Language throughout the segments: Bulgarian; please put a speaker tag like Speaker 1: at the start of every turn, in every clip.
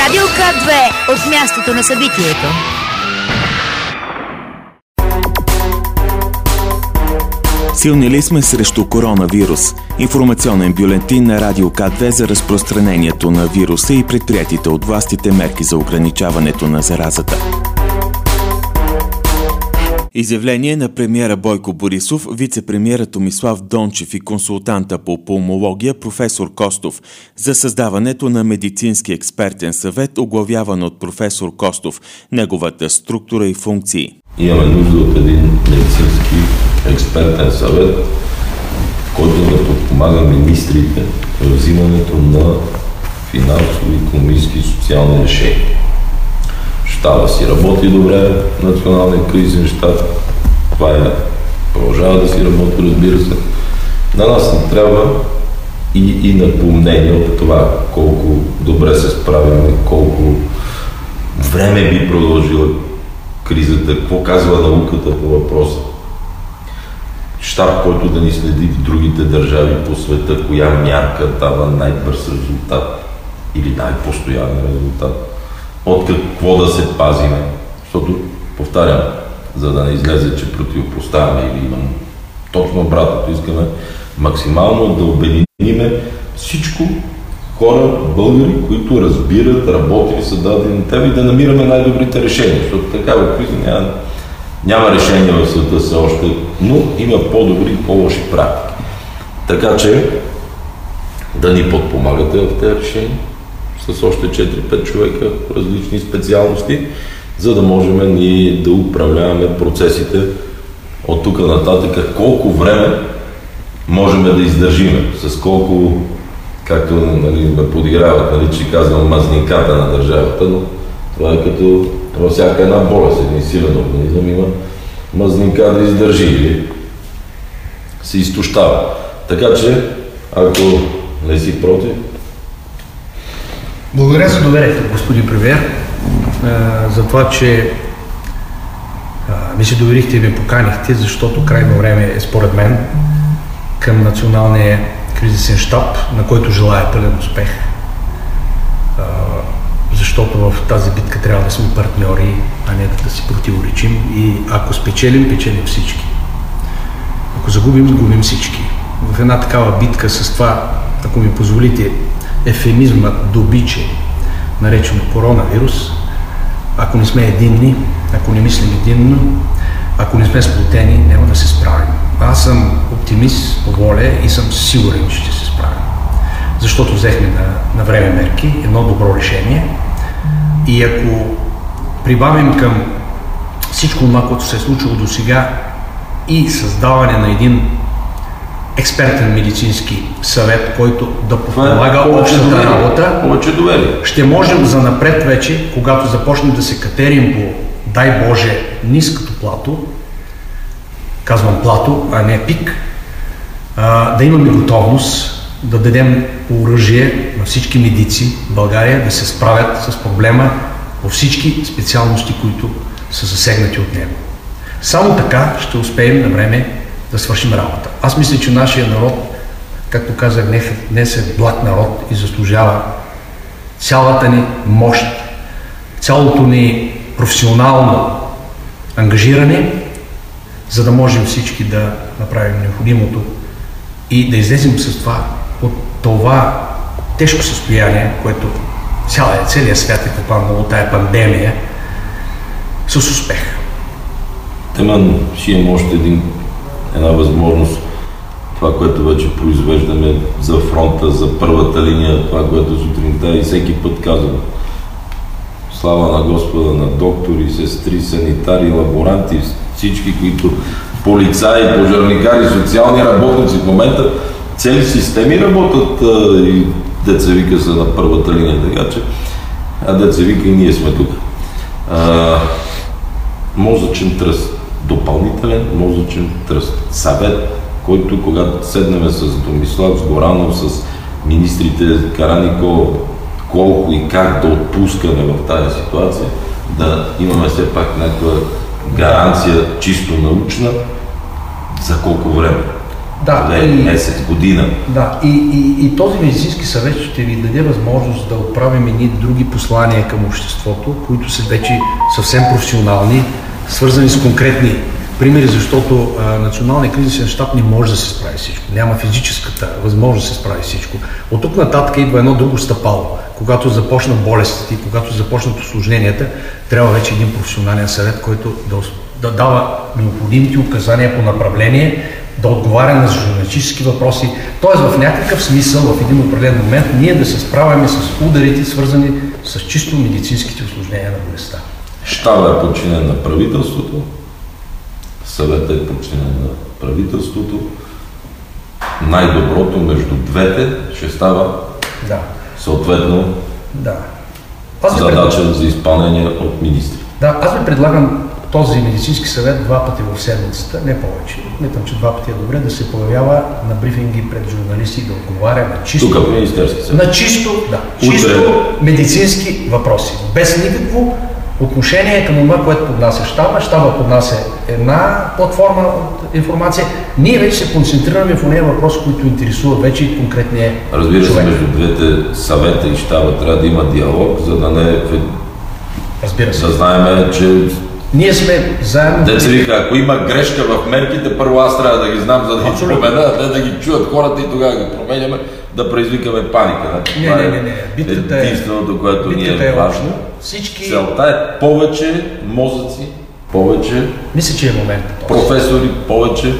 Speaker 1: Радио К2 от мястото на събитието.
Speaker 2: Силни ли сме срещу коронавирус? Информационен бюлетин на Радио К2 за разпространението на вируса и предприятите от властите мерки за ограничаването на заразата. Изявление на премиера Бойко Борисов, вице-премиера Томислав Дончев и консултанта по пулмология професор Костов за създаването на медицински експертен съвет, оглавяван от професор Костов, неговата структура и функции.
Speaker 3: Имаме нужда от един медицински експертен съвет, който да подпомага министрите в взимането на финансови, икономически и социални решения. Щаба си работи добре, националния кризисен щаб, това продължава да си работи, разбира се. На нас не трябва и напомнение от това колко добре се справяме, колко време би продължила кризата, какво казва науката по въпроса. Щаб, който да ни следи в другите държави по света, коя мярка дава най-бърз резултат или най-постоянен резултат. От какво да се пазиме, защото, повтарям, за да не излезе, че противопоставяме или имам точно обратното, искаме максимално да обединиме всичко хора, българи, които разбират, работили са дадени теми и да намираме най-добрите решения, защото такава криза няма решение в света все още, но има по-добри и по-лоши практики. Така че да ни подпомагате в тези решения с още 4-5 човека в различни специалности, за да можем ние да управляваме процесите от тук нататък, колко време можем да издържиме, с колко, както ме подиграват, че казвам мазнинката на държавата, но това е като във всяка една болест, един силен организъм има мазнинка да издържи или се изтощава. Така че, ако не си против.
Speaker 4: Благодаря за доверието, господин премиер, за това, че ми се доверихте и ме поканихте, защото крайно време е, според мен, към Националния кризисен щаб, на който желая пълен успех. Защото в тази битка трябва да сме партньори, а не да си противоречим. И ако спечелим, печелим всички. Ако загубим, губим всички. В една такава битка с това, ако ми позволите, ефемизмът добиче, наречено коронавирус, ако не сме единни, ако не мислим единно, ако не сме сплотени, няма да се справим. Аз съм оптимист по воля и съм сигурен, че ще се справим. Защото взехме на време мерки, едно добро решение. И ако прибавим към всичко това, което се е случило до сега и създаване на един експертен медицински съвет, който да подпомага общата работа, ще можем занапред вече, когато започнем да се катерим по, дай Боже, ниското плато, казвам плато, а не пик, да имаме готовност да дадем оръжие на всички медици в България да се справят с проблема по всички специалности, които са засегнати от него. Само така ще успеем на време да свършим работа. Аз мисля, че нашия народ, както казах, днес е благ народ и заслужава цялата ни мощ, цялото ни професионално ангажиране, за да можем всички да направим необходимото и да излезем с това от това тежко състояние, което целият свят е попаднал от тая пандемия, с успех.
Speaker 3: Теман, ще имам още една възможност. Това, което вече произвеждаме за фронта, за първата линия, това, което сутринта и всеки път казвам. Слава на Господа, на доктори, сестри, санитари, лаборанти, всички, които полицаи, пожарникари, социални работници в момента, цели системи работят и деца вика са на първата линия, така че деца вика и ние сме тук. Мозъчен тръст, допълнителен мозъчен тръст, съвет, който когато седнем с Томислав, с Горанов, с министрите Караникол, колко и как да отпускаме в тази ситуация, да имаме все пак някаква гаранция чисто научна за колко време. месец, година.
Speaker 4: Да, и този медицински съвет ще ви даде възможност да отправим едни други послания към обществото, които са вече съвсем професионални, свързани с конкретни примери, защото Националният кризисен щаб не може да се справи всичко. Няма физическата възможност да се справи всичко. От тук нататък идва едно друго стъпало. Когато започнат болестите, когато започнат усложненията, трябва вече един професионален съвет, който да дава необходимите указания по направление, да отговаря на журналистически въпроси. Тоест в някакъв смисъл, в един определен момент, ние да се справяме с ударите, свързани с чисто медицинските усложнения на болестта.
Speaker 3: Щабът е подчинен на правителството, съветът е подчинен на правителството. Най-доброто между двете ще става съответно задача за изпълнение от министри.
Speaker 4: Да, аз ви предлагам този медицински съвет 2 пъти в седмицата, не повече. Мисля, че 2 пъти е добре да се появява на брифинги пред журналисти, да отговаря на чисто...
Speaker 3: Тук в Министерски съвет.
Speaker 4: На чисто медицински въпроси. Без никакво отношение към това, което поднася щаба. Щаба поднася една платформа от информация. Ние вече се концентрираме в нея въпроси, които интересуват вече конкретния човек.
Speaker 3: Разбира се, между двете съвета и щаба трябва да има диалог, за да не...
Speaker 4: Разбира се.
Speaker 3: Да знаем, че...
Speaker 4: Ние сме заедно...
Speaker 3: Ако има грешка в мерките, първо аз трябва да ги знам, за да ги променя, да ги чуят хората и тогава ги променяме, да предизвикаме паника.
Speaker 4: Не.
Speaker 3: Битката е единственото, което ни е важно. Целта е повече мозъци, повече
Speaker 4: мисля, че е моментът.
Speaker 3: Професори, повече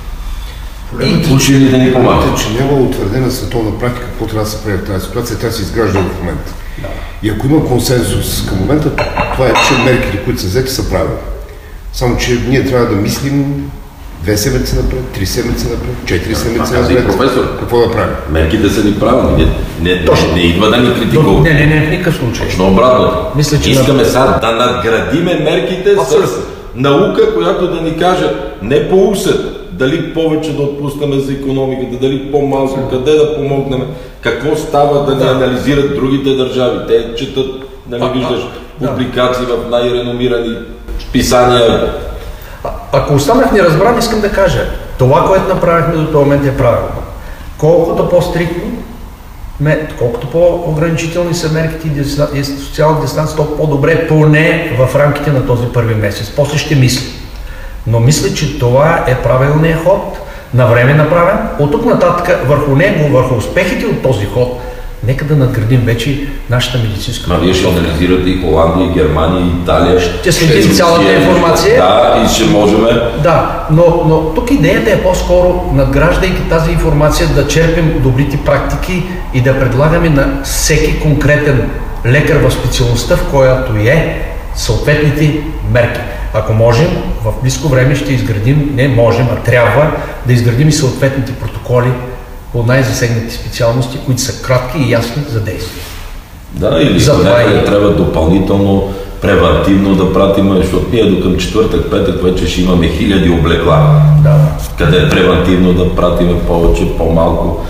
Speaker 3: учени да ни помагат.
Speaker 5: Че няма утвърдена световна практика, какво трябва да се прави в тази ситуация, тя се изгражда в момента. И ако има консенсус към момента, това е, че мерките, които са взети, са правилни. Само, че ние трябва да мислим 2 седмици напред, 3 седмици напред, 4 седмици напред.
Speaker 3: Професор,
Speaker 5: какво да правим?
Speaker 3: Мерките са ни правилни. Не идва да ни критикува.
Speaker 4: Не, в никакъв случай.
Speaker 3: Точно обратно.
Speaker 4: Мисля, че
Speaker 3: искаме сега да надградиме мерките с наука, която да ни каже не по усет, дали повече да отпускаме за икономиката, дали по-малко, къде да помогнем, какво става да ни анализират другите държави. Те четат, виждаш, публикации в най-реномирани писания.
Speaker 4: Ако останах неразбран, искам да кажа, това, което направихме до този момент е правилно. Колкото по-стриктни, колкото по-ограничителни са мерките и социална дистанция, толкова по-добре, поне в рамките на този първи месец. После ще мисля. Но мисля, че това е правилният ход, на време направен. От тук нататък върху него, върху успехите от този ход, нека да надградим вече нашата медицинска.
Speaker 3: Вие ще анализирате и Холандия, и Германия, и Италия.
Speaker 4: Ще следим цялата информация.
Speaker 3: Да, и ще можем.
Speaker 4: Да, но тук идеята е по-скоро, надграждайки тази информация, да черпим добрите практики и да предлагаме на всеки конкретен лекар в специалността, в която е, съответните мерки. Ако можем, в близко време ще изградим, не можем, а трябва да изградим и съответните протоколи по най-засегнати специалности, които са кратки и ясни за действие.
Speaker 3: Да, или трябва допълнително, превантивно да пратим, защото ние до към четвъртък, петък вече ще имаме 1000 облекла.
Speaker 4: Да.
Speaker 3: Къде е превантивно да пратим повече, по-малко.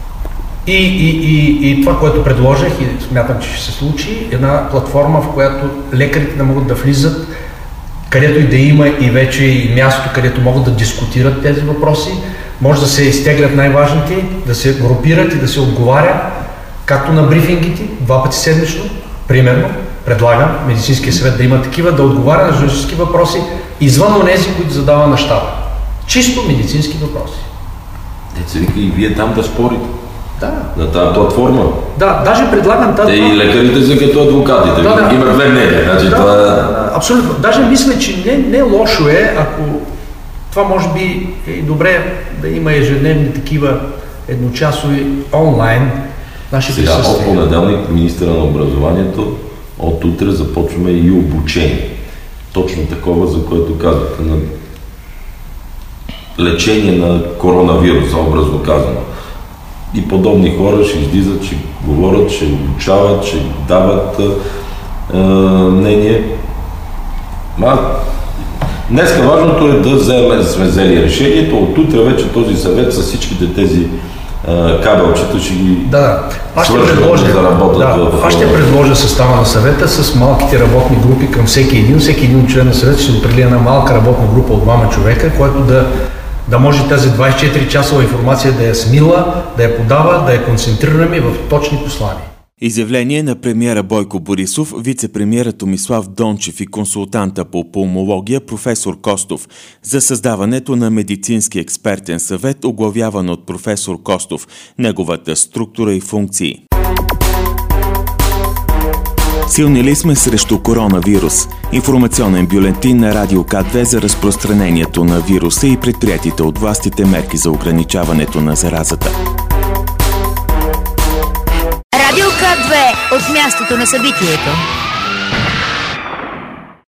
Speaker 4: И това, което предложих и смятам, че ще се случи, една платформа, в която лекарите да могат да влизат, където и да има и вече и място, където могат да дискутират тези въпроси, може да се изтеглят най-важните, да се групират и да се отговаря, както на брифингите, 2 пъти седмично, примерно, предлагам медицинския съвет да има такива, да отговаря на журналистически въпроси, извън онези, които задава на щаба. Чисто медицински въпроси.
Speaker 3: Деца вика и вие там да спорите.
Speaker 4: Да.
Speaker 3: На тази платформа.
Speaker 4: Да, даже предлагам тази.
Speaker 3: И лекарите са като адвокатите. Да. Има 2 мнения. Значи това...
Speaker 4: Абсолютно. Даже мисля, че не лошо е, ако това може би е добре да има ежедневни такива едночасови онлайн наши присъствия.
Speaker 3: Сега от понеделник министъра на образованието от утре започваме и обучение. Точно такова, за което казвате, на лечение на коронавируса, образно казано. И подобни хора ще излизат, ще говорят, ще обучават, ще дават мнение. Днеска важното е да сме взели решението. От утре вече този съвет с всичките тези кабелчета ще ги свържат да работят.
Speaker 4: Аз ще предложа състава на съвета с малките работни групи към всеки един. Всеки един член на съвета ще определи една малка работна група от 2 човека, който да може тази 24-часова информация да я смила, да я подава, да я концентрираме в точни послания.
Speaker 2: Изявление на премиера Бойко Борисов, вице-премиера Томислав Дончев и консултанта по пулмология професор Костов за създаването на медицински експертен съвет, оглавяван от професор Костов, неговата структура и функции. Силни ли сме срещу коронавирус? Информационен бюлетин на Радио К2 за разпространението на вируса и предприятите от властите мерки за ограничаването на заразата.
Speaker 1: Радио К2 от мястото на събитието.